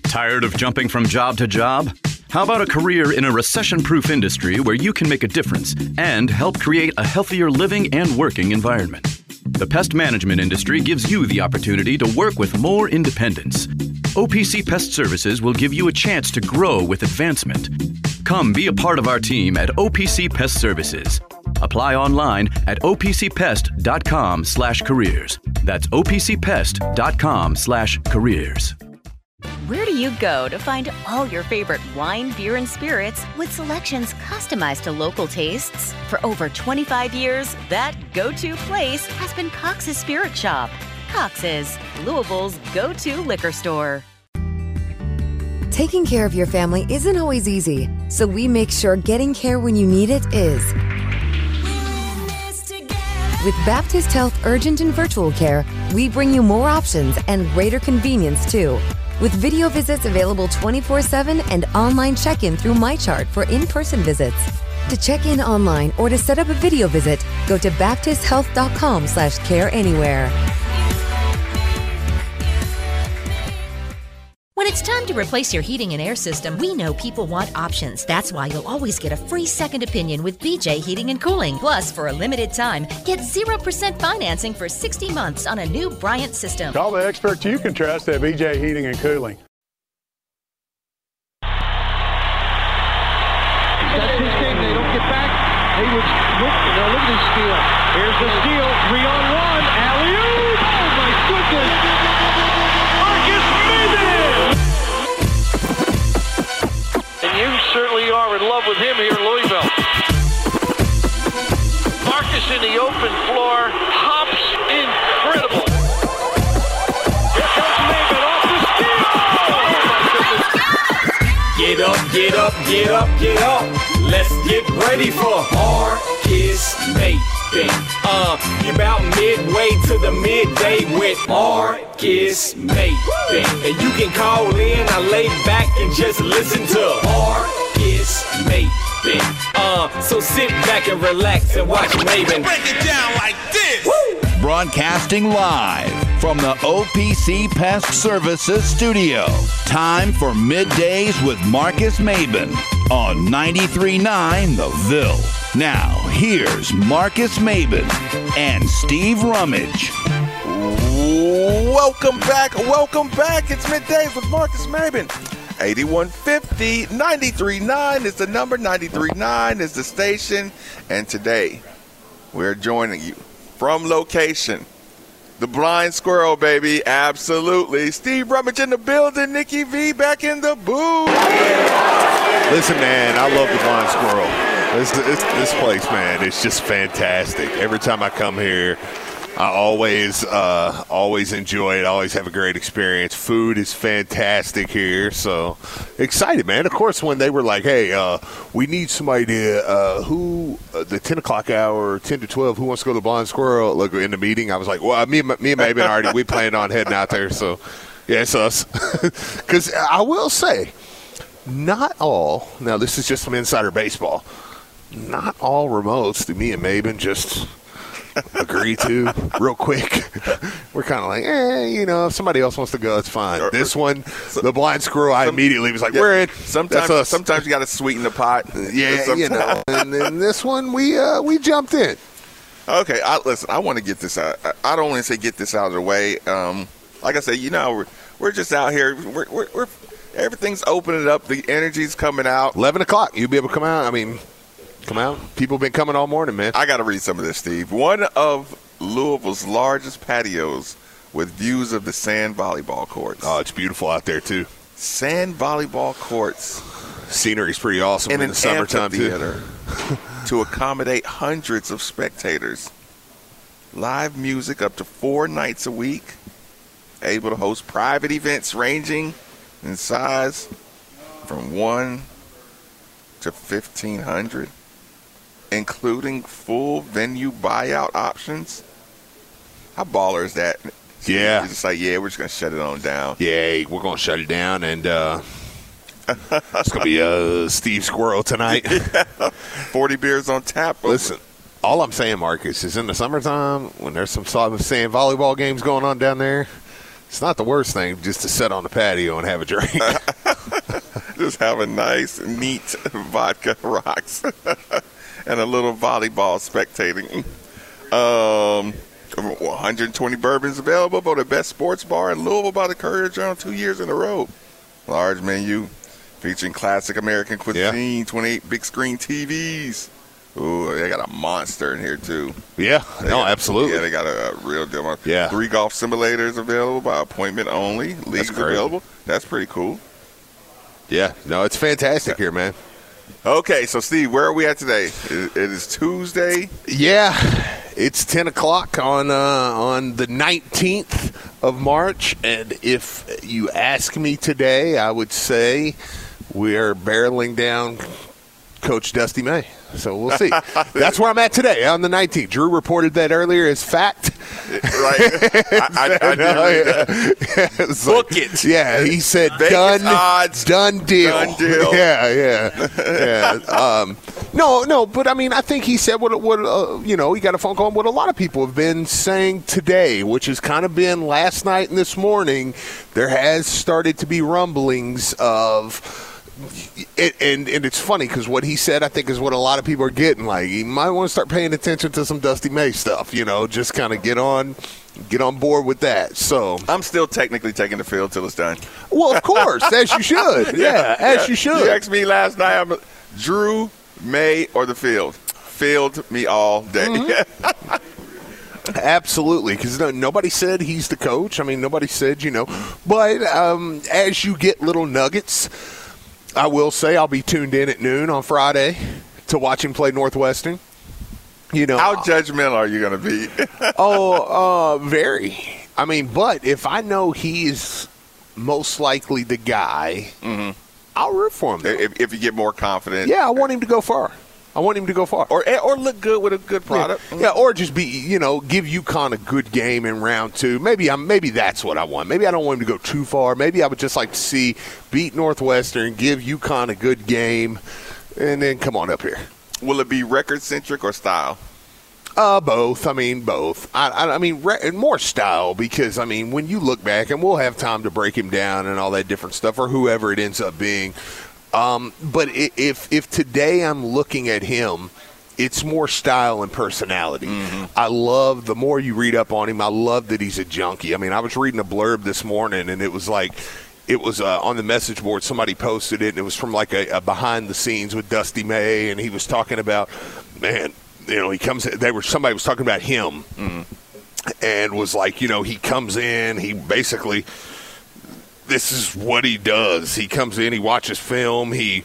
Tired of jumping from job to job? How about a career in a recession-proof industry where you can make a difference and help create a healthier living and working environment? The pest management industry gives you the opportunity to work with more independence. OPC Pest Services will give you a chance to grow with advancement. Come be a part of our team at OPC Pest Services. Apply online at opcpest.com/careers. That's opcpest.com/careers. Where do you go to find all your favorite wine, beer, and spirits with selections customized to local tastes? For over 25 years, that go-to place has been Cox's Spirit Shop. Cox's, Louisville's go-to liquor store. Taking care of your family isn't always easy, so we make sure getting care when you need it is. With Baptist Health Urgent and Virtual Care, we bring you more options and greater convenience, too. With video visits available 24/7 and online check-in through MyChart for in-person visits. To check in online or to set up a video visit, go to baptisthealth.com/careanywhere. When it's time to replace your heating and air system, we know people want options. That's why you'll always get a free second opinion with BJ Heating and Cooling. Plus, for a limited time, get 0% financing for 60 months on a new Bryant system. Call the experts you can trust at BJ Heating and Cooling. That's his thing. They don't get back. Hayward's look at his steal. Here's the steal. 3-on-1. Alley-oop. Oh, my goodness. Marcus Maybin. And you certainly are in love with him here in Louisville. Marcus in the open floor. Hops incredible. Here comes Maybin off the steal. Oh, my goodness. Get up, get up, get up, get up. Let's get ready for Marcus Maybin. You're about midway to the midday with Marcus Maybin. And you can call in, I lay back and just listen to Marcus Maybin. So sit back and relax and watch Maybin. Break it down like this. Woo! Broadcasting live from the OPC Pest Services studio. Time for Middays with Marcus Maybin on 93.9 The Ville. Now, here's Marcus Maybin and Steve Rummage. Welcome back. It's Middays with Marcus Maybin. 8150 93.9 is the number. 93.9 is the station. And today, we're joining you from location. The Blind Squirrel, baby. Absolutely. Steve Rummage in the building. Nikki V back in the booth. Listen, man, I love the Blind Squirrel. This place, man, it's just fantastic. Every time I come here, I always enjoy it. I always have a great experience. Food is fantastic here, so excited, man. Of course, when they were like, hey, we need somebody to, the 10 o'clock hour, 10 to 12, who wants to go to the Blind Squirrel? Look, in the meeting, I was like, well, me and Maybin already, we planned on heading out there, so yeah, it's us. Because I will say, not all, now this is just some insider baseball, not all remotes do me and Maybin just agree to real quick. We're kind of like, if somebody else wants to go, it's fine. This one, the Blind Squirrel, I immediately was like, we're in. Sometimes you got to sweeten the pot. Yeah, and then this one, we jumped in. Okay, listen, I want to get this out. I don't want to say get this out of the way. Like I said, we're just out here. We're everything's opening up. The energy's coming out. 11 o'clock, you'll be able to come out. I mean, come out. People have been coming all morning, man. I got to read some of this, Steve. One of Louisville's largest patios with views of the sand volleyball courts. Oh, it's beautiful out there, too. Sand volleyball courts. Scenery's pretty awesome in the summertime, too. To accommodate hundreds of spectators. Live music up to 4 nights a week. Able to host private events ranging in size from 1 to 1,500. Including full venue buyout options. How baller is that? Yeah. It's just like, we're just going to shut it on down. Yeah, we're going to shut it down, and it's going to be Steve Squirrel tonight. 40 beers on tap. Listen, all I'm saying, Marcus, is in the summertime, when there's some sand volleyball games going on down there, It's not the worst thing just to sit on the patio and have a drink. Just have a nice, neat vodka rocks and a little volleyball spectating. 120 bourbons available for the best sports bar in Louisville by the Courier-Journal 2 years in a row. Large menu featuring classic American cuisine, 28 big screen TVs. Ooh, they got a monster in here, too. Yeah, absolutely. Yeah, they got a real deal. Yeah. 3 golf simulators available by appointment only. Leagues available. That's pretty cool. Yeah, no, it's fantastic here, man. Okay, so, Steve, where are we at today? It is Tuesday. Yeah, it's 10 o'clock on the 19th of March, and if you ask me today, I would say we are barreling down Coach Dusty May. So we'll see. That's where I'm at today on the 19th. Drew reported that earlier as fact. Right. I did read that. Book it. Yeah, he said Vegas odds. Done deal. Done deal. Yeah. No, but I mean, I think he said what he got a phone call on what a lot of people have been saying today, which has kind of been last night and this morning. There has started to be rumblings of. And it's funny because what he said, I think, is what a lot of people are getting. Like, you might want to start paying attention to some Dusty May stuff, just kind of get on board with that. So I'm still technically taking the field till it's done. Well, of course, as you should. Yeah, you should. You asked me last night, I'm Drew, May, or the field. Field me all day. Mm-hmm. Absolutely, because nobody said he's the coach. I mean, nobody said, But as you get little nuggets, I will say I'll be tuned in at noon on Friday to watch him play Northwestern. How judgmental are you going to be? Very. I mean, but if I know he's most likely the guy, I'll root for him. If you get more confident. Yeah, I want him to go far. Or look good with a good product. Yeah, or just be, give UConn a good game in round 2. Maybe that's what I want. Maybe I don't want him to go too far. Maybe I would just like to see beat Northwestern, give UConn a good game, and then come on up here. Will it be record-centric or style? Both. I mean, both. I mean, more style because, I mean, when you look back, and we'll have time to break him down and all that different stuff, or whoever it ends up being. But if today I'm looking at him, it's more style and personality. Mm-hmm. I love, the more you read up on him, I love that he's a junkie. I mean, I was reading a blurb this morning, and it was like, on the message board, somebody posted it, and it was from like a behind the scenes with Dusty May, and he was talking about, man, somebody was talking about him, and was like, he comes in, he basically, this is what he does. He comes in, he watches film, he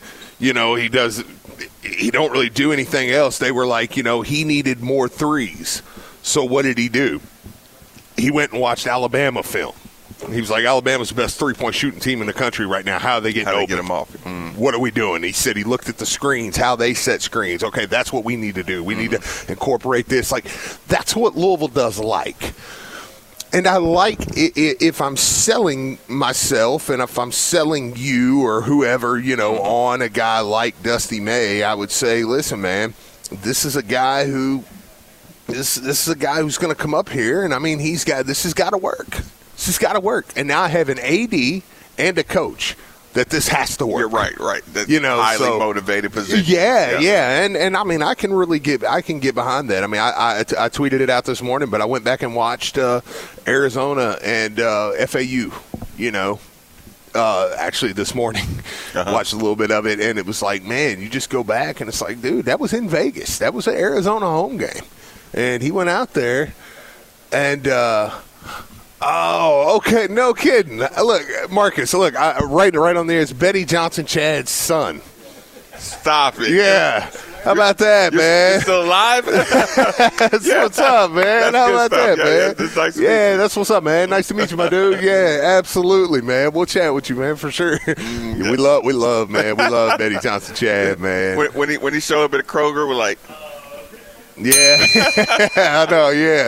don't really do anything else. They were like, he needed more threes. So what did he do? He went and watched Alabama film. He was like, Alabama's the best three-point shooting team in the country right now. How are they getting open? Get them off? What are we doing? He said he looked at the screens, how they set screens. Okay, that's what we need to do. We need to incorporate this. Like, that's what Louisville does like. And I like, if I'm selling myself and if I'm selling you or whoever, on a guy like Dusty May, I would say, listen, man, this is a guy who's going to come up here, and I mean, this has got to work. This has got to work. And now I have an AD and a coach that this has to work. Yeah, right. That's highly motivated position. Yeah. And I mean, I can get behind that. I mean, I tweeted it out this morning, but I went back and watched Arizona and FAU, actually this morning. Watched a little bit of it, and it was like, man, you just go back, and it's like, dude, that was in Vegas. That was an Arizona home game. And he went out there, and oh, okay, no kidding. Look, Marcus, right on there is Betty Johnson Chad's son. Stop it. Yeah. How about that, man? You're still alive? That's what's up, man. How about that, man? That's what's up, man. Nice to meet you, my dude. Yeah, absolutely, man. We'll chat with you, man, for sure. We love, man. We love Betty Johnson Chad, man. When he showed up at Kroger, we're like, yeah, I know, yeah.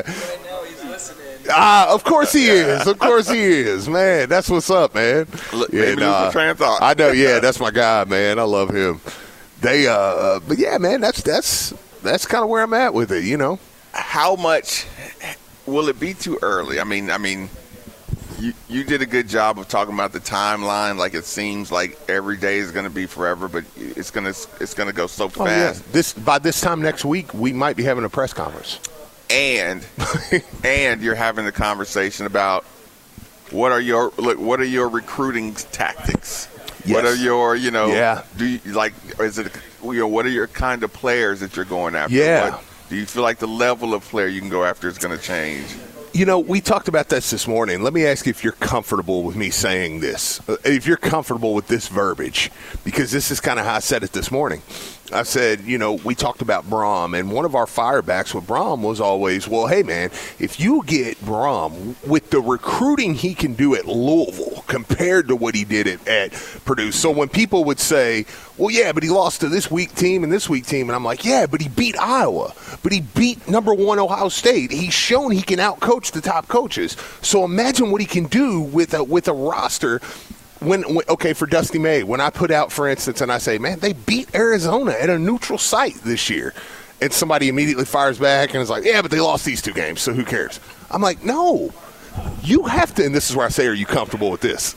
Of course he is. Man, that's what's up, man. Look, train of thought. I know, yeah, that's my guy, man. I love him. But yeah, man, that's kind of where I'm at with it, How much will it be too early? I mean, You did a good job of talking about the timeline. Like, it seems like every day is going to be forever, but it's going to go so fast. Yeah. By this time next week, we might be having a press conference. And you're having a conversation about what are your recruiting tactics? Yes. What are your Yeah. Do you is it what are your kind of players that you're going after? Yeah. Do you feel like the level of player you can go after is going to change? We talked about this morning. Let me ask you if you're comfortable with me saying this, if you're comfortable with this verbiage, because this is kind of how I said it this morning. I said, we talked about Brom, and one of our firebacks with Brom was always, well, hey, man, if you get Brom with the recruiting he can do at Louisville compared to what he did at Purdue. So when people would say, well, yeah, but he lost to this weak team and this weak team, and I'm like, yeah, but he beat Iowa, but he beat number 1 Ohio State. He's shown he can outcoach the top coaches. So imagine what he can do with a roster. When for Dusty May, when I put out, for instance, and I say, man, they beat Arizona at a neutral site this year, and somebody immediately fires back and is like, yeah, but they lost these 2 games, so who cares? I'm like, no, you have to, and this is where I say, are you comfortable with this?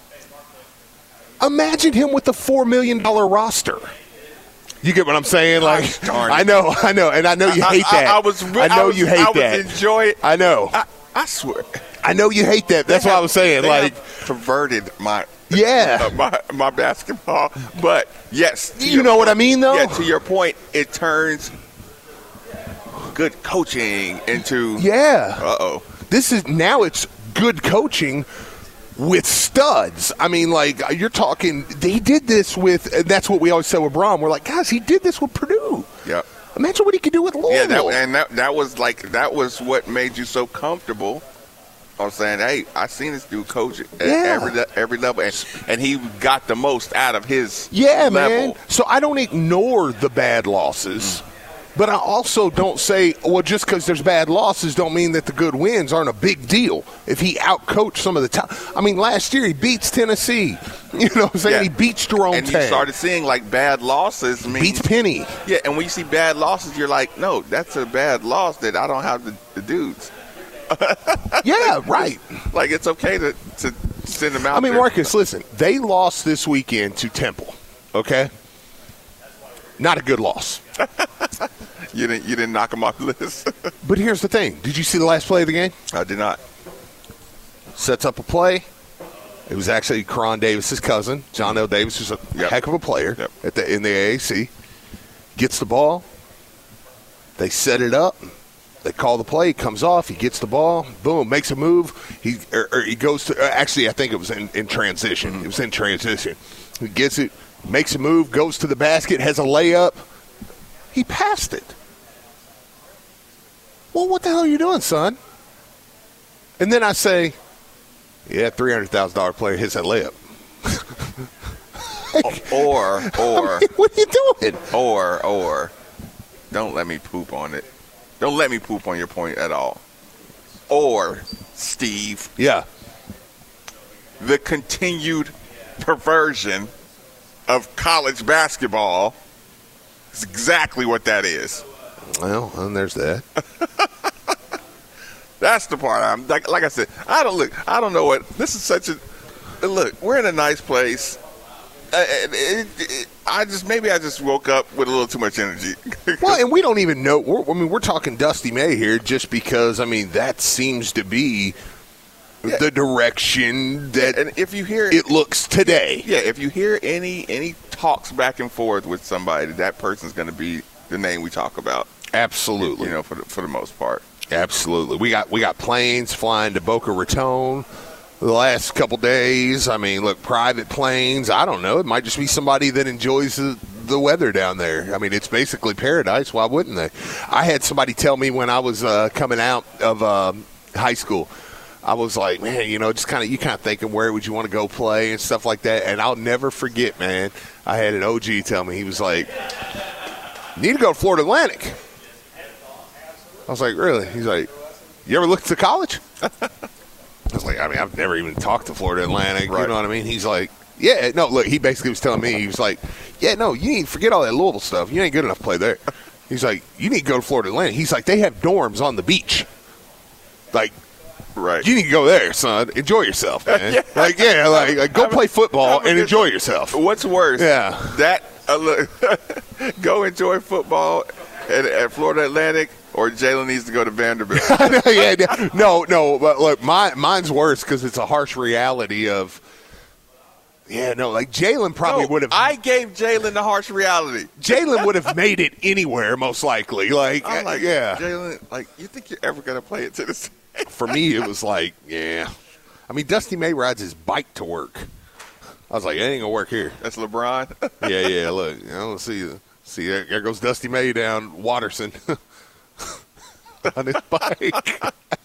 Imagine him with a $4 million roster. You get what I'm saying? Like, I know, and I know you hate that. I know you hate that. Enjoy it. I know. I swear. I know you hate that. That's what I was saying. They perverted my basketball. But yes, you know what I mean, though. Yeah, to your point, it turns good coaching into This is now it's good coaching with studs. I mean, like, you're talking. They did this with. And that's what we always say with Brom. We're like, guys, he did this with Purdue. Yep. Imagine what he could do with Louisville. Yeah, that was what made you so comfortable. I was saying, hey, I seen this dude coach at every level, and he got the most out of his level. Man. So I don't ignore the bad losses, but I also don't say, well, just because there's bad losses don't mean that the good wins aren't a big deal. If he outcoached some of the top, I mean, last year he beats Tennessee. You know what I'm saying? Yeah. He beats Jerome and Tang. You started seeing, like, bad losses. Beats Penny. Yeah, and when you see bad losses, you're like, no, that's a bad loss that I don't have the dudes. Yeah, right. Like, it's okay to send them out. I mean, Marcus, listen, they lost this weekend to Temple, okay? Not a good loss. You didn't knock them off the list. But here's the thing. Did you see the last play of the game? I did not. Sets up a play. It was actually Karan Davis's cousin. John L. Davis was a heck of a player in the AAC. Gets the ball. They set it up. They call the play. He comes off. He gets the ball. Boom. Makes a move. He goes to actually, I think it was in transition. It was in transition. He gets it. Makes a move. Goes to the basket. Has a layup. He passed it. Well, what the hell are you doing, son? And then I say, yeah, $300,000 player hits that layup. Or I mean, what are you doing? Or don't let me poop on it. Don't let me poop on your point at all. Or, Steve. Yeah. The continued perversion of college basketball is exactly what that is. Well, and there's that. That's the part I'm like I said, I don't know what this is such a look, we're in a nice place. I just woke up with a little too much energy. Well, and we don't even know. We're talking Dusty May here just because, that seems to be the direction that and if you hear it looks today. Yeah, if you hear any talks back and forth with somebody, that person's going to be the name we talk about. Absolutely. For the most part. Absolutely. We got planes flying to Boca Raton the last couple days. Private planes. I don't know. It might just be somebody that enjoys the weather down there. It's basically paradise. Why wouldn't they? I had somebody tell me when I was coming out of high school, I was like, man, just you kind of thinking where would you want to go play and stuff like that. And I'll never forget, man, I had an OG tell me, he was like, you need to go to Florida Atlantic. I was like, really? He's like, you ever looked to college? I was like, I've never even talked to Florida Atlantic. Right. You know what I mean? He's like, yeah, no, look, he basically was telling me, he was like, yeah, no, you need to forget all that Louisville stuff. You ain't good enough to play there. He's like, you need to go to Florida Atlantic. He's like, they have dorms on the beach. Like, Right. You need to go there, son. Enjoy yourself, man. Go play football and enjoy yourself. What's worse? Yeah. That go enjoy football at Florida Atlantic, or Jalen needs to go to Vanderbilt. No. But look, mine's worse because it's a harsh reality of. Yeah, no, like Jalen probably would have. I gave Jalen the harsh reality. Jalen would have made it anywhere, most likely. I'm like, yeah. Jalen, like, you think you're ever going to play at Tennessee? For me, it was like, yeah. I mean, Dusty May rides his bike to work. I was like, it ain't going to work here. That's LeBron? Yeah, look. Let's see, there goes Dusty May down Watterson on his bike.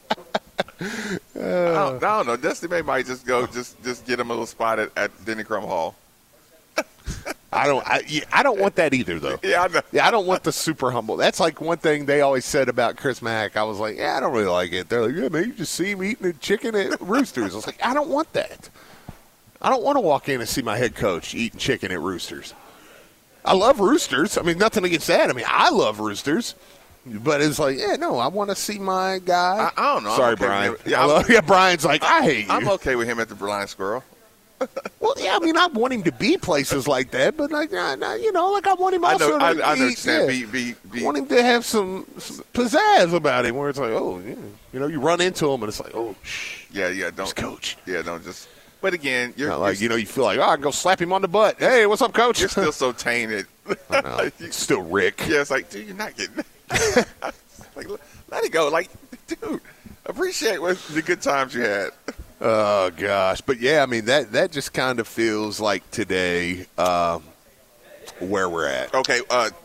I don't know. Dusty May might just go, just get him a little spot at Denny Crum Hall. I don't want that either, though. Yeah, I know. Yeah, I don't want the super humble. That's like one thing they always said about Chris Mack. I was like, I don't really like it. They're like, yeah, man, you just see him eating a chicken at Roosters. I was like, I don't want that. I don't want to walk in and see my head coach eating chicken at Roosters. I love Roosters. I mean, nothing against that. I mean, I love Roosters. But it's like, I want to see my guy. I don't know. Sorry, okay Brian. Brian's like, I hate you. I'm okay with him at the Blind Squirrel. Well, yeah, I mean, I want him to be places like that, but I want him also I understand. I want him to have some pizzazz about him, where it's like, you run into him and it's like, shh. Yeah, don't. Just coach. Yeah, don't just. But again, you're not like, you feel like, I can go slap him on the butt. Hey, what's up, coach? You're still so tainted. I know. Still Rick. Yeah, it's like, dude, you're not getting it. Like, let it go. Like, dude, appreciate the good times you had. Oh, gosh. But, yeah, I mean, that just kind of feels like today where we're at. Okay.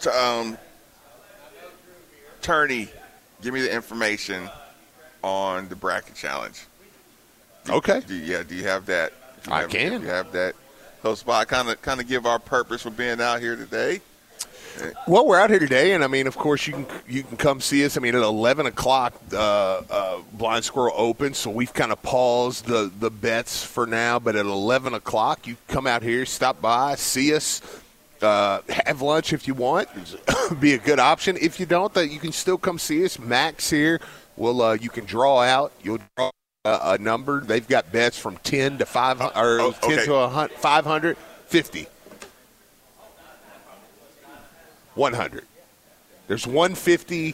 Turney, give me the information on the bracket challenge. Okay. Do you have that? I can. Do you have that? So, Spot, kind of give our purpose for being out here today. Well, we're out here today, and I mean, of course, you can come see us. I mean, at 11 o'clock, Blind Squirrel opens, so we've kind of paused the bets for now. But at 11 o'clock, you come out here, stop by, see us, have lunch if you want. Be a good option. If you don't, you can still come see us. Max here. You can draw out. You'll draw a number. They've got bets from 10 to 500, or 10 to 100, 500, 50. 100. There's 150.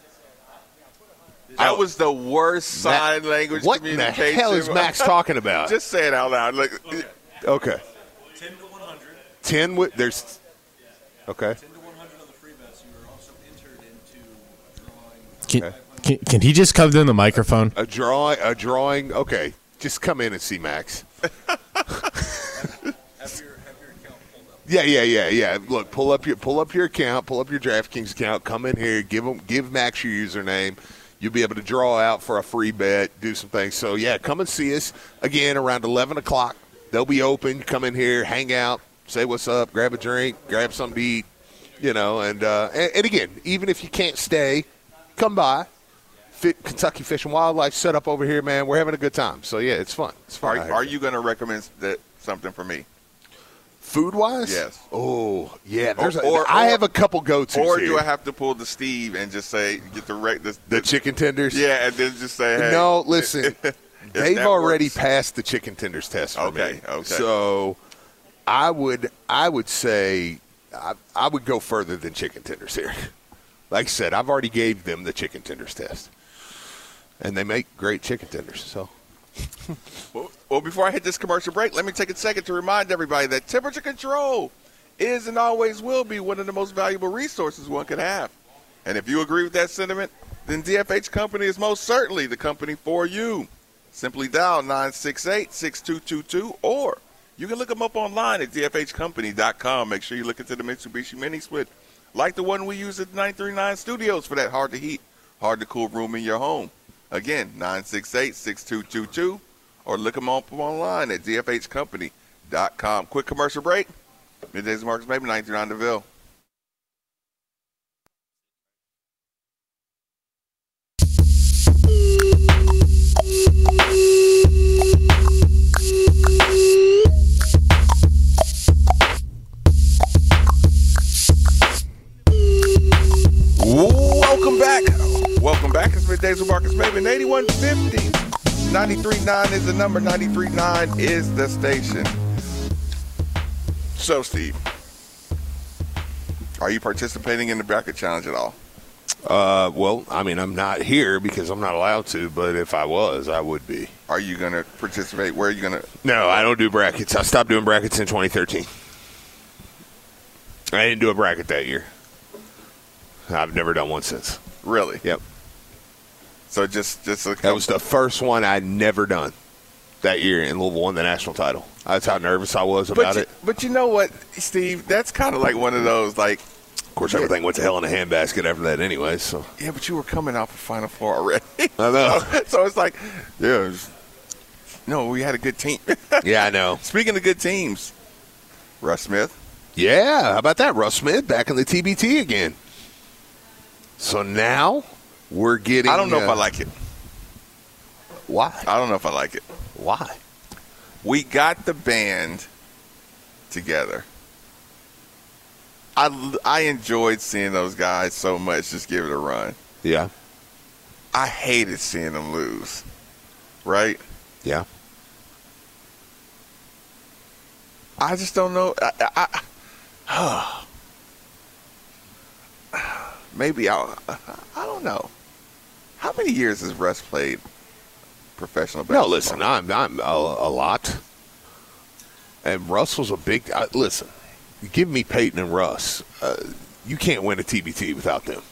That was the worst sign language communication. What the hell is Max talking about? Just say it out loud. Look. Okay. 10 to 100. 10 there's. Okay. 10 to 100 on the free bets. You are also entered into drawing. Can he just come in the microphone? A drawing. Okay. Just come in and see Max. Yeah. Look, pull up your account, pull up your DraftKings account, come in here, give Max your username. You'll be able to draw out for a free bet, do some things. So yeah, come and see us again around 11 o'clock. They'll be open. Come in here, hang out, say what's up, grab a drink, grab something to eat, and again, even if you can't stay, come by. Kentucky Fish and Wildlife set up over here, man. We're having a good time. So yeah, it's fun. It's fun. Are you going to recommend something for me? Food-wise? Yes. Oh, yeah. I have a couple go-tos Or here. do I have to pull the Steve and just say, get the chicken tenders? Yeah, and then just say, hey. No, listen. They've already passed the chicken tenders test for me. Okay. So I would say I would go further than chicken tenders here. Like I said, I've already gave them the chicken tenders test. And they make great chicken tenders, so. Well, before I hit this commercial break, let me take a second to remind everybody that temperature control is and always will be one of the most valuable resources one could have. And if you agree with that sentiment, then DFH Company is most certainly the company for you. Simply dial 968-6222, or you can look them up online at dfhcompany.com. Make sure you look into the Mitsubishi Mini Split, like the one we use at the 939 Studios for that hard-to-heat, hard-to-cool room in your home. Again, 968-6222, or look them up online at dfhcompany.com. Quick commercial break. Middays with Marcus Maven, 939 DeVille. Welcome back. It's Middays with Marcus Maven, 8150 93.9 is the number. 93.9 is the station. So, Steve, are you participating in the bracket challenge at all? Well, I mean, I'm not here because I'm not allowed to, but if I was, I would be. Are you going to participate? Where are you going to? No, I don't do brackets. I stopped doing brackets in 2013. I didn't do a bracket that year. I've never done one since. Really? Yep. So just that was the first one I'd never done that year, and Louisville won the national title. That's how nervous I was about it. But you know what, Steve? That's kind of like one of those, like. Of course, everything went to hell in a handbasket after that anyway. So yeah, but you were coming off the Final Four already. I know. So it's like, yeah. No, we had a good team. Yeah, I know. Speaking of good teams, Russ Smith. Yeah, how about that? Russ Smith back in the TBT again. So now we're getting. I don't know if I like it. Why? I don't know if I like it. Why? We got the band together. I enjoyed seeing those guys so much. Just give it a run. Yeah. I hated seeing them lose. Right? Yeah. I just don't know. Maybe I don't know. How many years has Russ played professional basketball? No, listen, I'm a lot. And Russ was a big listen. Give me Peyton and Russ. You can't win a TBT without them.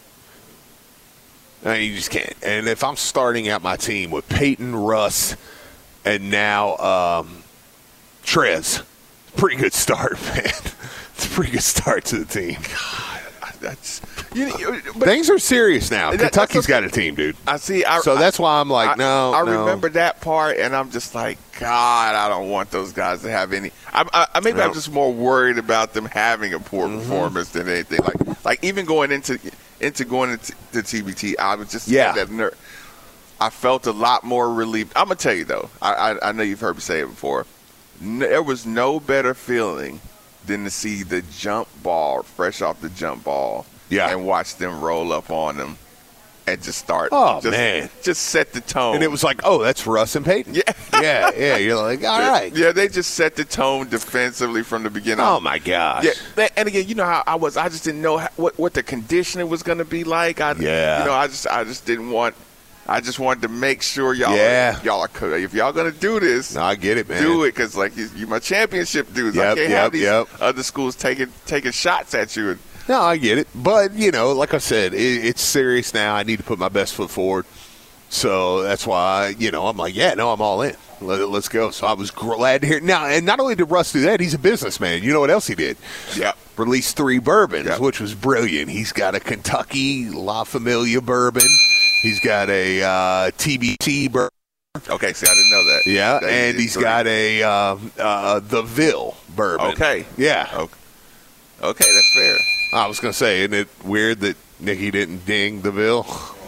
I mean, you just can't. And if I'm starting out my team with Peyton, Russ, and now Trez, pretty good start, man. It's a pretty good start to the team. God, that's but things are serious now. Kentucky's got a team, dude. I see. So that's why I'm like, no. I remember that part, and I'm just like, God, I don't want those guys to have any. I'm just more worried about them having a poor performance than anything. Like even going into the TBT, I was just that nerve. I felt a lot more relieved. I'm gonna tell you though. I know you've heard me say it before. There was no better feeling than to see the jump ball, fresh off the jump ball, and watch them roll up on them and just start. Man. Just set the tone. And it was like, oh, that's Russ and Peyton. Yeah. You're like, all right. Yeah, they just set the tone defensively from the beginning. Oh, my gosh. Yeah, and again, you know how I was. I just didn't know what the conditioning was going to be like. I just didn't want. I just wanted to make sure y'all are cool. If y'all gonna do this, I get it, man. Do it because like you my championship dudes. I can't have these other schools taking shots at you. No, I get it, but like I said, it's serious now. I need to put my best foot forward. So that's why I'm like, I'm all in. Let's go. So I was glad to hear. Now, and not only did Russ do that, he's a businessman. You know what else he did? Yeah. Released 3 bourbons, which was brilliant. He's got a Kentucky La Familia bourbon. He's got a TBT bourbon. Okay, see, I didn't know that. Yeah, and he's got a the Ville bourbon. Okay. Yeah. Okay, that's fair. I was going to say, isn't it weird that Nicky didn't ding the Ville?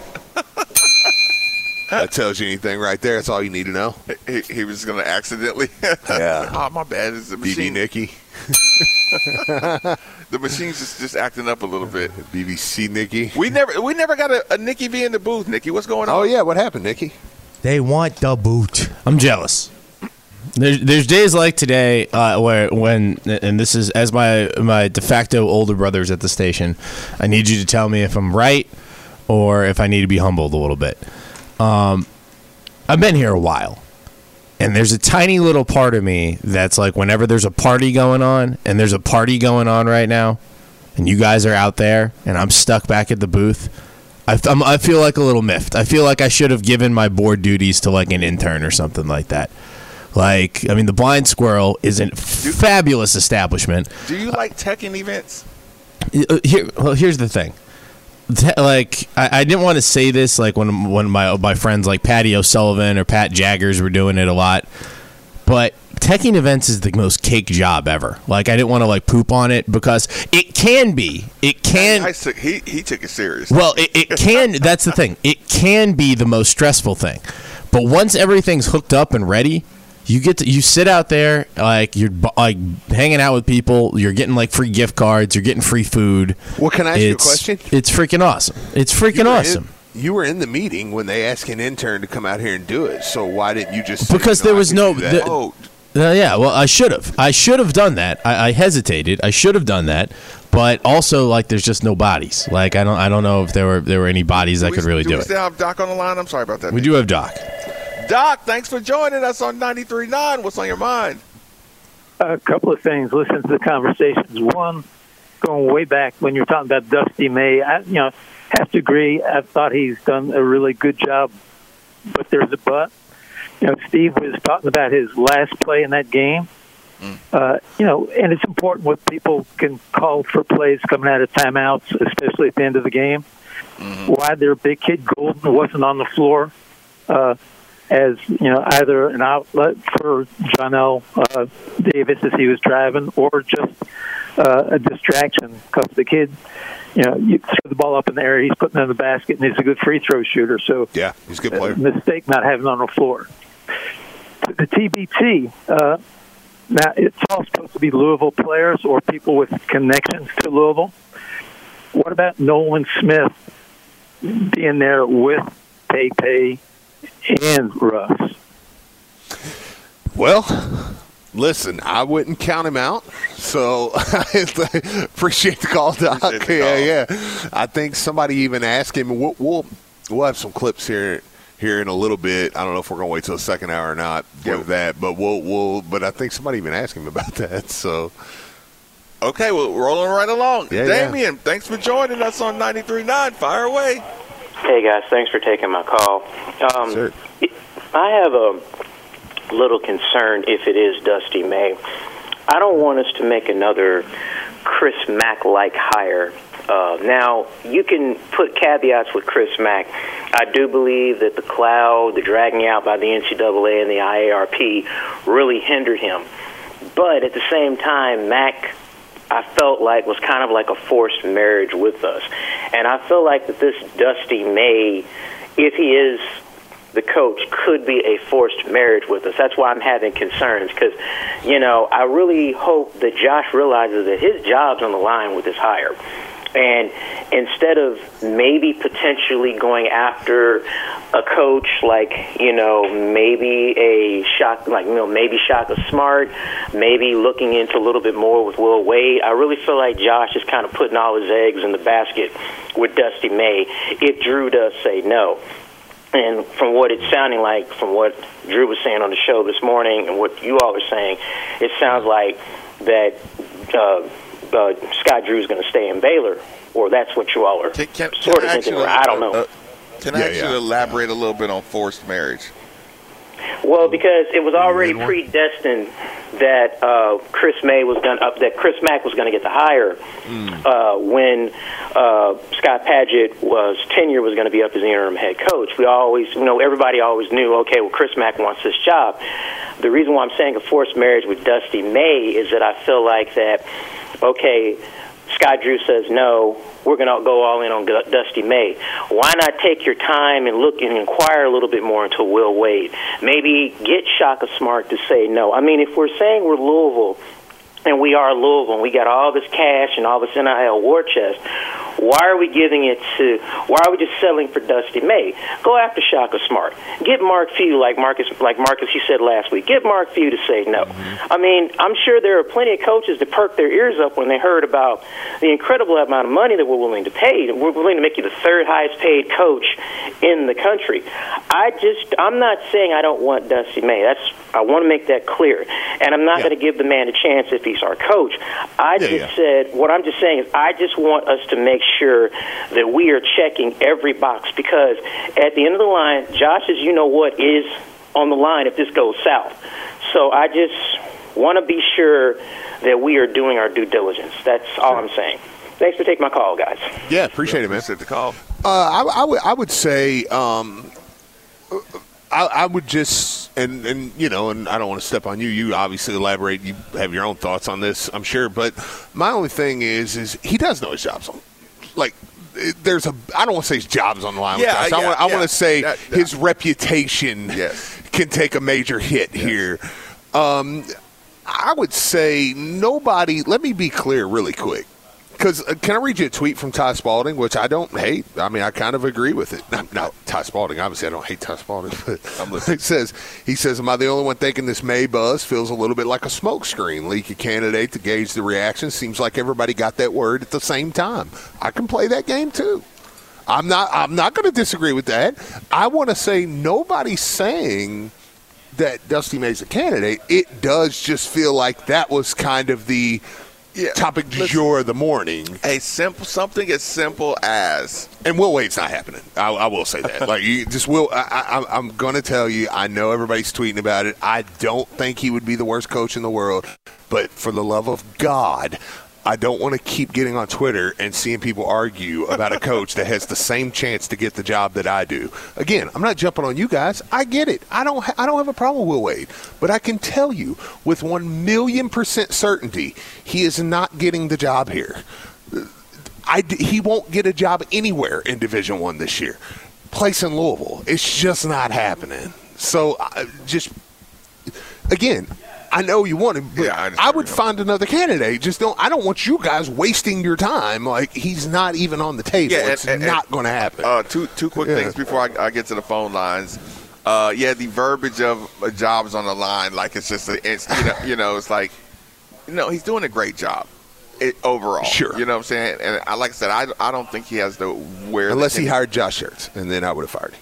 That tells you anything right there. That's all you need to know. He was going to accidentally. Yeah. Oh, my bad. It's the machine. BB Nicky. The machine's just acting up a little bit. BBC Nicky. We never got a Nicky V in the booth. Nicky, what's going on? Oh yeah, what happened, Nicky? They want the boot. I'm jealous. There's days like today when this is as my de facto older brothers at the station. I need you to tell me if I'm right or if I need to be humbled a little bit. I've been here a while. And there's a tiny little part of me that's like whenever there's a party going on, and there's a party going on right now, and you guys are out there, and I'm stuck back at the booth, I feel like a little miffed. I feel like I should have given my board duties to like an intern or something like that. Like, I mean, the Blind Squirrel is a fabulous establishment. Do you like teching events? Here's the thing. Like I didn't want to say this like when my friends like Patty O'Sullivan or Pat Jaggers were doing it a lot, but teching events is the most cake job ever. Like I didn't want to like poop on it because it can be. It can. He took it serious. Well, it can. That's the thing. It can be the most stressful thing, but once everything's hooked up and ready, you sit out there like you're like hanging out with people. You're getting like free gift cards. You're getting free food. Well, can I ask you a question? It's freaking awesome. It's freaking awesome. You were in the meeting when they asked an intern to come out here and do it. So why didn't you just say, because there was no. Yeah, well, I should have. I should have done that. I hesitated. I should have done that. But also, like, there's just no bodies. Like, I don't know if there were any bodies that could really do we it. still have Doc on the line? I'm sorry about that. We do have Doc. Doc, thanks for joining us on 93.9. What's on your mind? A couple of things. Listen to the conversations. One, going way back when you're talking about Dusty May, I have to agree. I thought he's done a really good job, but there's a but. Steve was talking about his last play in that game. And it's important what people can call for plays coming out of timeouts, especially at the end of the game. Why their big kid Golden wasn't on the floor as either an outlet for Jonell Davis as he was driving, or just a distraction because the kid, you throw the ball up in the air, he's putting it in the basket, and he's a good free throw shooter. So yeah, he's a good player. Mistake not having him on the floor. The TBT. Now, it's all supposed to be Louisville players or people with connections to Louisville. What about Nolan Smith being there with Pepe and Russ? Well, listen, I wouldn't count him out. So I appreciate the call, Doc. Yeah. I think somebody even asked him. We'll have some clips here in a little bit. I don't know if we're going to wait till the second hour or not with that, but but I think somebody even asked him about that. So, okay, well, rolling right along. Yeah, Damien, thanks for joining us on 93.9. Fire away. Hey guys, thanks for taking my call. Sure. I have a little concern if it is Dusty May. I don't want us to make another Chris Mack-like hire. Now, you can put caveats with Chris Mack. I do believe that the cloud, the dragging out by the NCAA and the IARP really hindered him. But at the same time, Mack, I felt like, was kind of like a forced marriage with us. And I feel like that this Dusty May, if he is the coach, could be a forced marriage with us. That's why I'm having concerns, because, I really hope that Josh realizes that his job's on the line with this hire. And instead of maybe potentially going after a coach like, maybe a Shaka, maybe Shaka Smart, maybe looking into a little bit more with Will Wade, I really feel like Josh is kind of putting all his eggs in the basket with Dusty May if Drew does say no. And from what it's sounding like, from what Drew was saying on the show this morning and what you all are saying, it sounds like that Scott Drew's going to stay in Baylor, or that's what you all are sort of thinking. I don't know. Can I actually elaborate a little bit on forced marriage? Well, because it was already predestined that Chris Mack was going to get the hire when Scott Padgett tenure was going to be up as the interim head coach. We always, everybody always knew, okay, well, Chris Mack wants this job. The reason why I'm saying a forced marriage with Dusty May is that I feel like that, okay, Scott Drew says no, we're going to go all in on Dusty May. Why not take your time and look and inquire a little bit more into Will Wade? Maybe get Shaka Smart to say no. I mean, if we're saying we're Louisville, and we are Louisville, and we got all this cash and all this NIL war chest, why are we just settling for Dusty May? Go after Shaka Smart. Get Mark Few, like Marcus you said last week. Get Mark Few to say no. I mean, I'm sure there are plenty of coaches that perked their ears up when they heard about the incredible amount of money that we're willing to pay. We're willing to make you the third highest paid coach in the country. I'm not saying I don't want Dusty May. I want to make that clear. And I'm not going to give the man a chance if he's our coach. What I'm just saying is I just want us to make sure that we are checking every box, because at the end of the line, Josh, as you know what, is on the line if this goes south. So I just want to be sure that we are doing our due diligence. That's all I'm saying. Thanks for taking my call, guys. Yeah, appreciate it, man. Appreciate the call. I would say I would just and I don't want to step on you. You obviously elaborate. You have your own thoughts on this, I'm sure. But my only thing is he does know his job's on. Like, there's I don't want to say his job's on the line. Yeah, I want to say his reputation can take a major hit here. I would say nobody. Let me be clear really quick, Because can I read you a tweet from Ty Spalding, which I don't hate? I mean, I kind of agree with it. Not Ty Spalding. Obviously, I don't hate Ty Spalding. But he says, am I the only one thinking this May buzz feels a little bit like a smokescreen? Leak a candidate to gauge the reaction. Seems like everybody got that word at the same time. I can play that game, too. I'm not going to disagree with that. I want to say nobody's saying that Dusty May's a candidate. It does just feel like that was kind of the topic du jour of the morning. Something as simple as, and Will Wade's not happening. I will say that. Like, you just will. I'm going to tell you. I know everybody's tweeting about it. I don't think he would be the worst coach in the world, but for the love of God, I don't want to keep getting on Twitter and seeing people argue about a coach that has the same chance to get the job that I do. Again, I'm not jumping on you guys. I get it. I don't have a problem with Will Wade. But I can tell you with 1,000,000% certainty, he is not getting the job here. He won't get a job anywhere in Division I this year. Place in Louisville. It's just not happening. So again, I know you want him, but I would find another candidate. I don't want you guys wasting your time. Like, he's not even on the table. It's not going to happen. Two quick things before I get to the phone lines. The verbiage of jobs on the line, like it's just it's like, he's doing a great job overall. Sure. You know what I'm saying? And like I said, I don't think he has to wear unless he hired Josh Schertz, and then I would have fired him.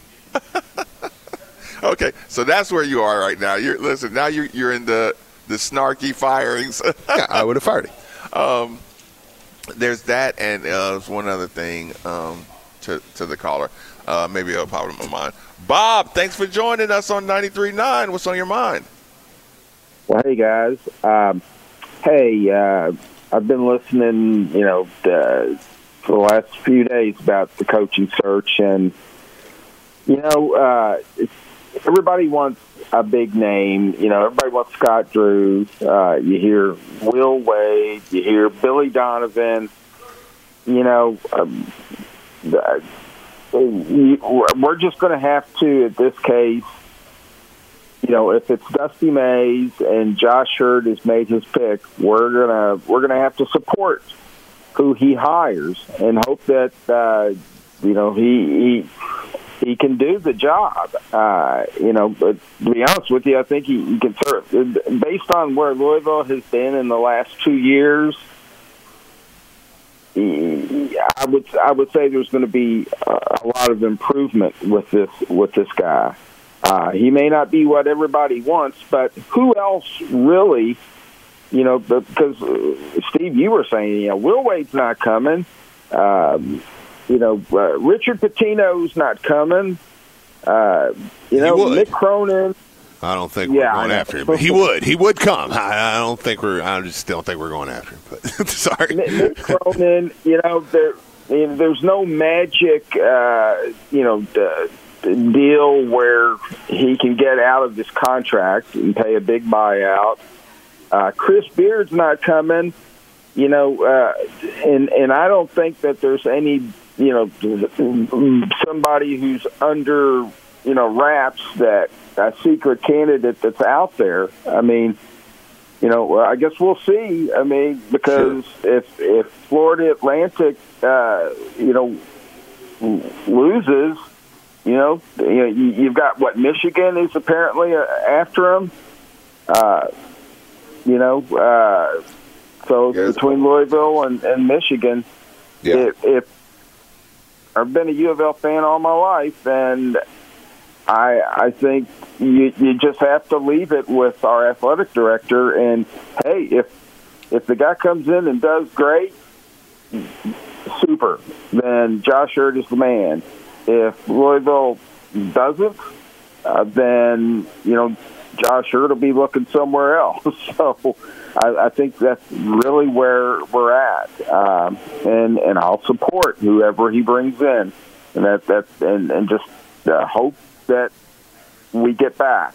Okay, so that's where you are right now. You're in the snarky firings. Yeah, I would have fired him. There's that, and there's one other thing to the caller. Maybe it'll pop in my mind. Bob, thanks for joining us on 93.9. What's on your mind? Well, hey, guys. I've been listening, for the last few days about the coaching search, and, everybody wants a big name. Everybody wants Scott Drew. You hear Will Wade. You hear Billy Donovan. We're just going to have to, in this case, if it's Dusty Mays and Josh Hurd has made his pick, we're gonna have to support who he hires and hope that he can do the job. But to be honest with you, I think he can serve. Based on where Louisville has been in the last 2 years, I would say there's going to be a lot of improvement with this guy. He may not be what everybody wants, but who else really? Because Steve, you were saying, Will Wade's not coming. Richard Pitino's not coming. Nick Cronin. I don't think we're going after him, but he would. He would come. I just don't think we're going after him. But sorry, Nick Cronin. There's no magic. Deal where he can get out of this contract and pay a big buyout. Chris Beard's not coming. And I don't think that there's any. Somebody who's under, wraps, that a secret candidate that's out there. I mean, I guess we'll see. I mean, because if Florida Atlantic, loses, you've got Michigan is apparently after him. So between Louisville and Michigan, if I've been a U of L fan all my life, and I think you just have to leave it with our athletic director. And hey, if the guy comes in and does great, super, then Josh Hurd is the man. If Louisville doesn't, then Josh Hurd will be looking somewhere else. So I think that's really where we're at, and I'll support whoever he brings in, and just hope that we get back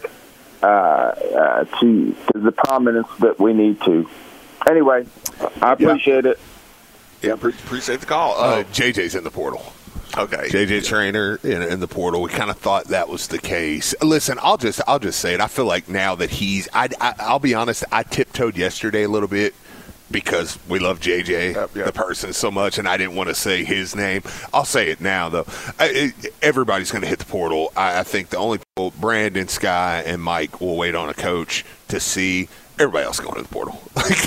to the prominence that we need to. Anyway, I appreciate it. Yeah, appreciate the call. JJ's in the portal. Okay, JJ Trainer in the portal. We kind of thought that was the case. Listen, I'll just say it. I feel like now that I'll be honest. I tiptoed yesterday a little bit because we love JJ, the person, so much, and I didn't want to say his name. I'll say it now, though. Everybody's going to hit the portal. I think the only people, Brandon, Sky, and Mike, will wait on a coach to see. Everybody else going to the portal.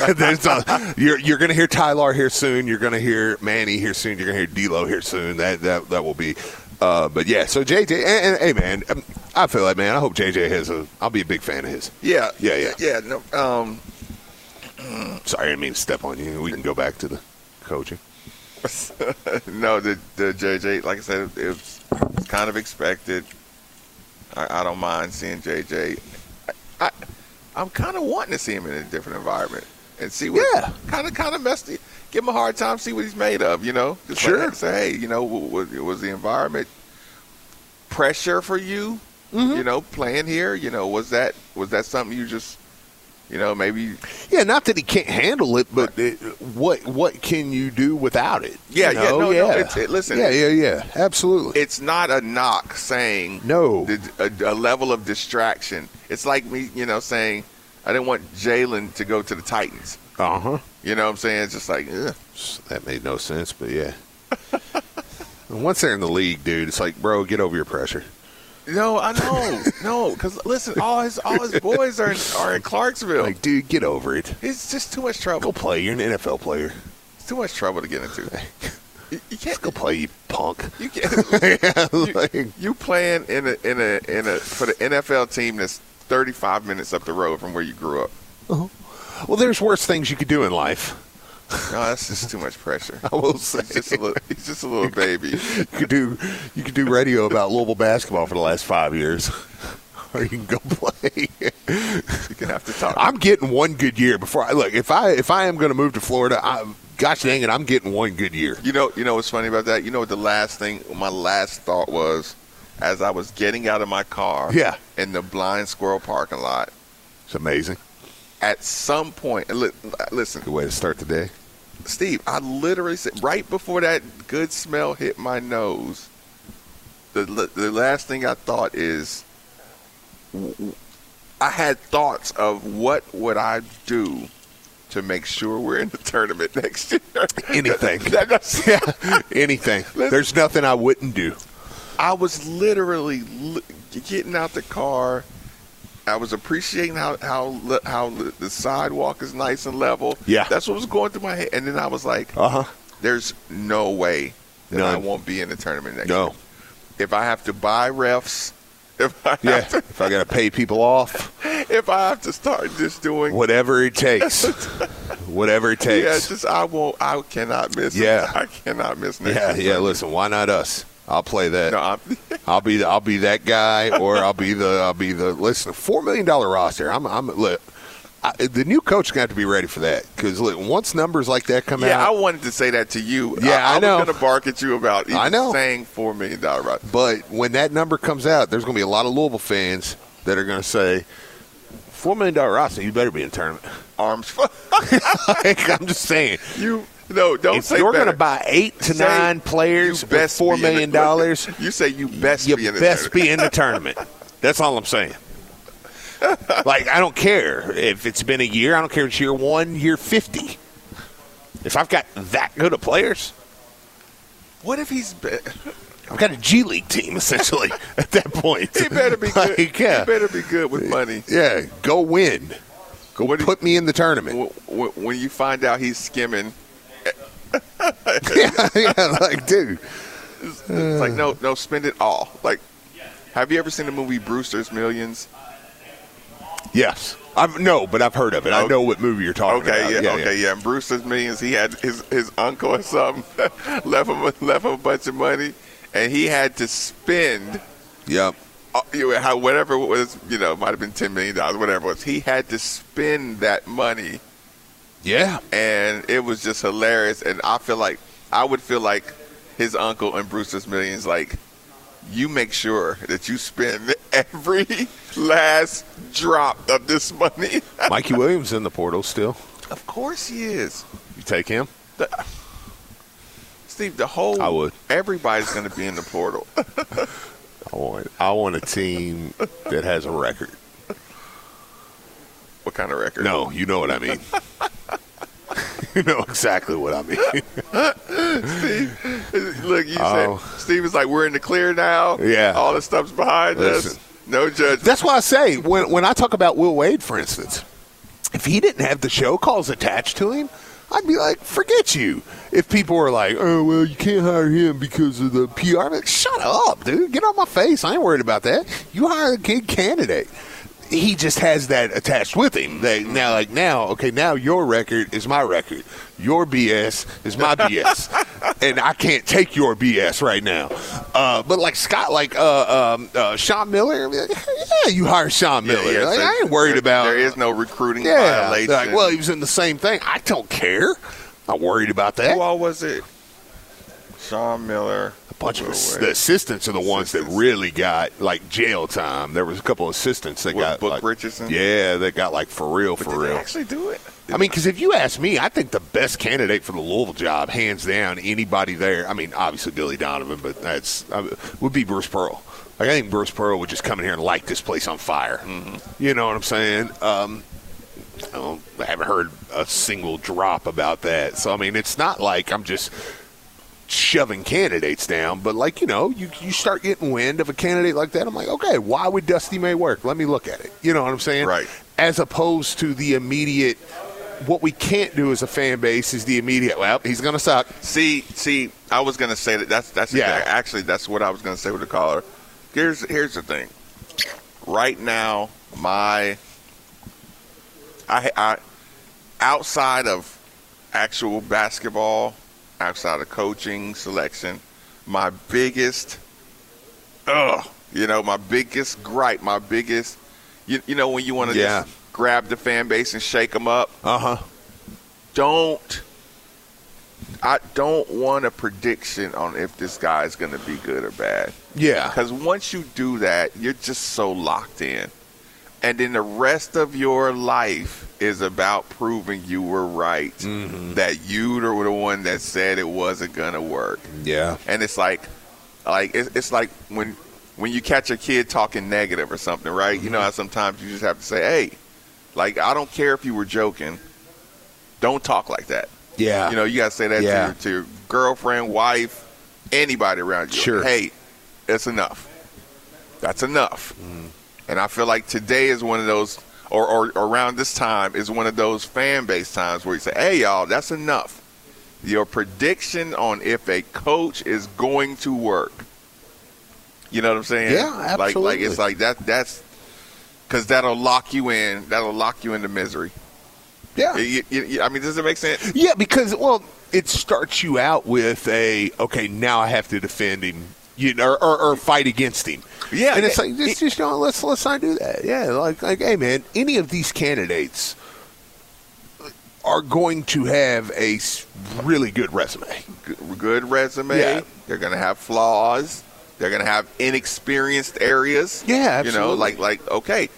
You're going to hear Tyler here soon. You're going to hear Manny here soon. You're going to hear D'Lo here soon. That will be. But yeah, so JJ, and hey man, I feel like, man, I hope JJ has I'll be a big fan of his. Yeah. No, sorry, I didn't mean to step on you. We can go back to the coaching. No, the JJ, like I said, it was kind of expected. I don't mind seeing JJ. I'm kind of wanting to see him in a different environment and see what kind of messy. Give him a hard time, see what he's made of, Just sure. Like, say, hey, was the environment pressure for you? Playing here, was that something you just, maybe? Yeah, not that he can't handle it, but what can you do without it? Listen. Yeah, absolutely. It's not a knock saying a level of distraction. It's like me, once I didn't want Jalen to go to the Titans. You know what I'm saying? It's just like, ugh. That made no sense, but yeah. Once they're in the league, dude, it's like, bro, get over your pressure. No, I know. No, because listen, all his boys are in Clarksville. Like, dude, get over it. It's just too much trouble. Go play. You're an NFL player. It's too much trouble to get into. You can't just go play, you punk. You can't. You playing in a for the NFL team that's 35 minutes up the road from where you grew up. Well, there's worse things you could do in life. No, that's just too much pressure. I will say he's just a little baby. You could do radio about Louisville basketball for the last 5 years, or you can go play. You can have to talk. I'm getting one good year before I look. If I am going to move to Florida, gosh dang it, I'm getting one good year. You know what's funny about that? You know what my last thought was as I was getting out of my car. Yeah. In the Blind Squirrel parking lot. It's amazing. At some point, listen. Good way to start the day. Steve, I literally said, right before that good smell hit my nose, the last thing I thought is, I had thoughts of what would I do to make sure we're in the tournament next year. Anything. Anything. There's nothing I wouldn't do. I was literally getting out the car. I was appreciating how the sidewalk is nice and level. Yeah. That's what was going through my head. And then I was like, there's no way that I won't be in the tournament next year. If I have to buy refs, if I got to pay people off, if I have to start just doing whatever it takes. Whatever it takes. Yeah, I cannot miss it. I cannot miss next year. Listen, why not us? I'll play that. No, I'll be that guy, or I'll be the listen. $4 million roster. The new coach is going to have to be ready for that, because once numbers like that come out. Yeah, I wanted to say that to you. Yeah, I know. I was going to bark at you about saying $4 million roster. But when that number comes out, there's going to be a lot of Louisville fans that are going to say, $4 million roster, you better be in the tournament. Arms. I'm just saying. No, don't if say you're going to buy 8 to 9 players for $4 million, you say you best be in the tournament. That's all I'm saying. Like, I don't care if it's been a year. I don't care if it's year 1, year 50. If I've got that good of players. What if he's I've got a G League team, essentially, at that point. He better be good. Yeah. He better be good with money. Yeah, go win. Go put me in the tournament. When you find out he's skimming. Like, dude. It's like, no, spend it all. Like, have you ever seen the movie Brewster's Millions? Yes. But I've heard of it. I know what movie you're talking about. Yeah. In Brewster's Millions, he had his uncle or something left him a bunch of money, and he had to spend. Yep. Whatever it was, might have been $10 million, whatever it was. He had to spend that money. Yeah. And it was just hilarious. And I would feel like his uncle in Brewster's Millions, like, you make sure that you spend every last drop of this money. Mikey Williams in the portal still. Of course he is. You take him? Steve, I would. Everybody's going to be in the portal. I want a team that has a record. What kind of record? No, you know what I mean. You know exactly what I mean. Steve, look, you said Steve is like, we're in the clear now. Yeah. All the stuff's behind us. No judgment. That's why I say when I talk about Will Wade, for instance, if he didn't have the show calls attached to him, I'd be like, forget you. If people were like, oh, well, you can't hire him because of the PR. I'm like, shut up, dude. Get off my face. I ain't worried about that. You hire a good candidate. He just has that attached with him. Now your record is my record. Your BS is my BS. And I can't take your BS right now. But like Scott, Sean Miller, yeah, you hire Sean Miller. Yeah, I ain't worried about. There is no recruiting violation. Like, well, he was in the same thing. I don't care. Not worried about that. Who all was it? Sean Miller. A bunch of the assistants are the ones that really got like jail time. There was a couple of assistants that got Book like, Richardson. Yeah, they got like for real. Did they actually do it? I mean, because if you ask me, I think the best candidate for the Louisville job, hands down, anybody there. I mean, obviously Billy Donovan, but would be Bruce Pearl. Like, I think Bruce Pearl would just come in here and light this place on fire. Mm-hmm. You know what I'm saying? I haven't heard a single drop about that. So, I mean, it's not like I'm just shoving candidates down, but like, you start getting wind of a candidate like that. I'm like, okay, why would Dusty May work? Let me look at it. You know what I'm saying? Right. As opposed to the immediate, what we can't do as a fan base is the immediate, well, he's going to suck. See, I was going to say that's actually, that's what I was going to say with the caller. Here's the thing. Right now, I outside of actual basketball, outside of coaching, selection, my biggest gripe, when you want to just grab the fan base and shake them up. I don't want a prediction on if this guy is going to be good or bad. Yeah. Because once you do that, you're just so locked in. And then the rest of your life is about proving you were right, that you were the one that said it wasn't going to work. Yeah. And it's like when you catch a kid talking negative or something, right? You know how sometimes you just have to say, hey, like, I don't care if you were joking. Don't talk like that. Yeah. You got to say that to your girlfriend, wife, anybody around you. Sure. Hey, it's enough. That's enough. And I feel like today is one of those, or around this time is one of those fan base times where you say, hey, y'all, that's enough. Your prediction on if a coach is going to work. You know what I'm saying? Yeah, absolutely. Like it's like that's because that'll lock you in. That'll lock you into misery. Yeah. I mean, does it make sense? Yeah, because, it starts you out with okay, now I have to defend him, or fight against him. Yeah. And it's like, let's not do that. Yeah, like, hey, man, any of these candidates are going to have a really good resume. Good resume. Yeah. They're going to have flaws. They're going to have inexperienced areas. Yeah, absolutely. Okay.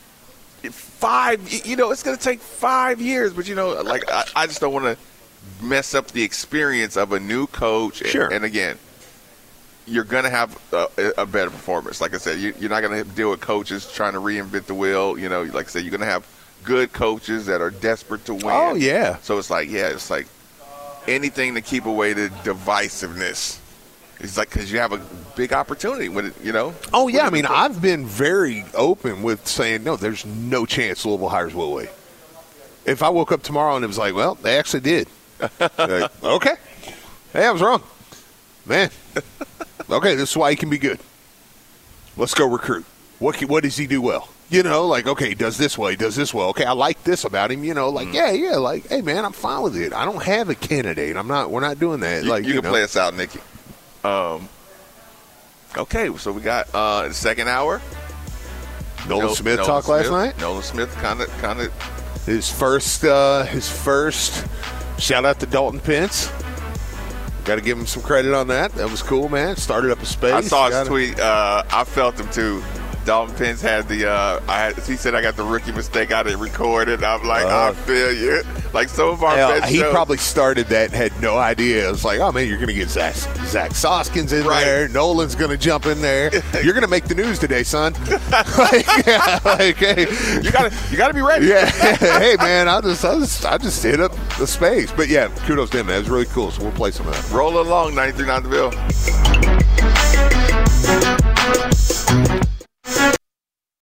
It's going to take 5 years, but I just don't want to mess up the experience of a new coach. Sure. And again, you're going to have a better performance. Like I said, you're not going to deal with coaches trying to reinvent the wheel. Like I said, you're going to have good coaches that are desperate to win. Oh, yeah. So it's like anything to keep away the divisiveness. It's like, because you have a big opportunity with it, Oh, yeah. I mean, I've been very open with saying, no, there's no chance Louisville hires Will Wade. If I woke up tomorrow and it was like, well, they actually did. Like, okay. Hey, I was wrong. Man. Okay, this is why he can be good. Let's go recruit. What does he do well? Okay, he does this well. He does this well. Okay, I like this about him. Like, hey, man, I'm fine with it. I don't have a candidate. We're not doing that. You can play us out, Nikki. Okay, so we got the second hour. Nolan Smith talk last night. Nolan Smith kind of his first. Shout out to Dalton Pence. Got to give him some credit on that. That was cool, man. Started up a space. I saw his tweet. I felt him too. Dalton Pence had he said I got the rookie mistake. I didn't record it. I'm like, I feel you. Like some of our best he shows. probably started that and had no idea. It was like, oh man, you're going to get Zach Soskins in there. Nolan's going to jump in there. You're going to make the news today, son. Hey, you got to be ready. Yeah. Hey man, I just hit up the space. But yeah, kudos to him. That was really cool. So we'll play some of that. Roll along, 93.9 The Ville.